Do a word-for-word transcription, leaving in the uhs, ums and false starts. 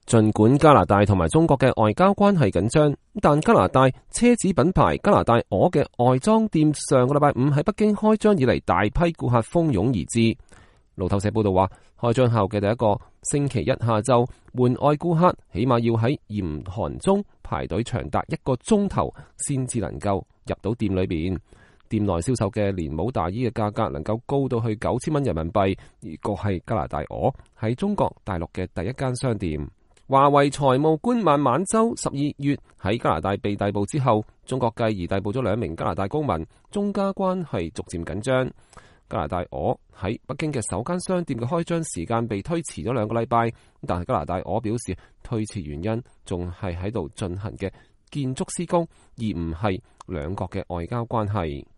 儘管加拿大同埋中國嘅外交關係緊張，但加拿大奢侈品牌加拿大鵝嘅外裝店上個禮拜五喺北京開張以嚟，大批顧客蜂擁而至。路透社報道話，開張後嘅第一個星期一下晝，門外顧客起碼要喺嚴寒中排隊長達一個鐘頭，先至能夠入到店裏邊。店內銷售嘅連帽大衣嘅價格能夠高到去九千蚊人民幣，而個係加拿大鵝喺中國大陸嘅第一間商店。華為財務官孟晚舟十二月喺加拿大被逮捕之後，中國繼而逮捕咗兩名加拿大公民，中加關係逐漸緊張。加拿大鵝喺北京嘅首間商店嘅開張時間被推遲咗兩個禮拜，但係加拿大鵝表示推遲原因仲係喺度進行嘅建築施工，而唔係兩國嘅外交關係。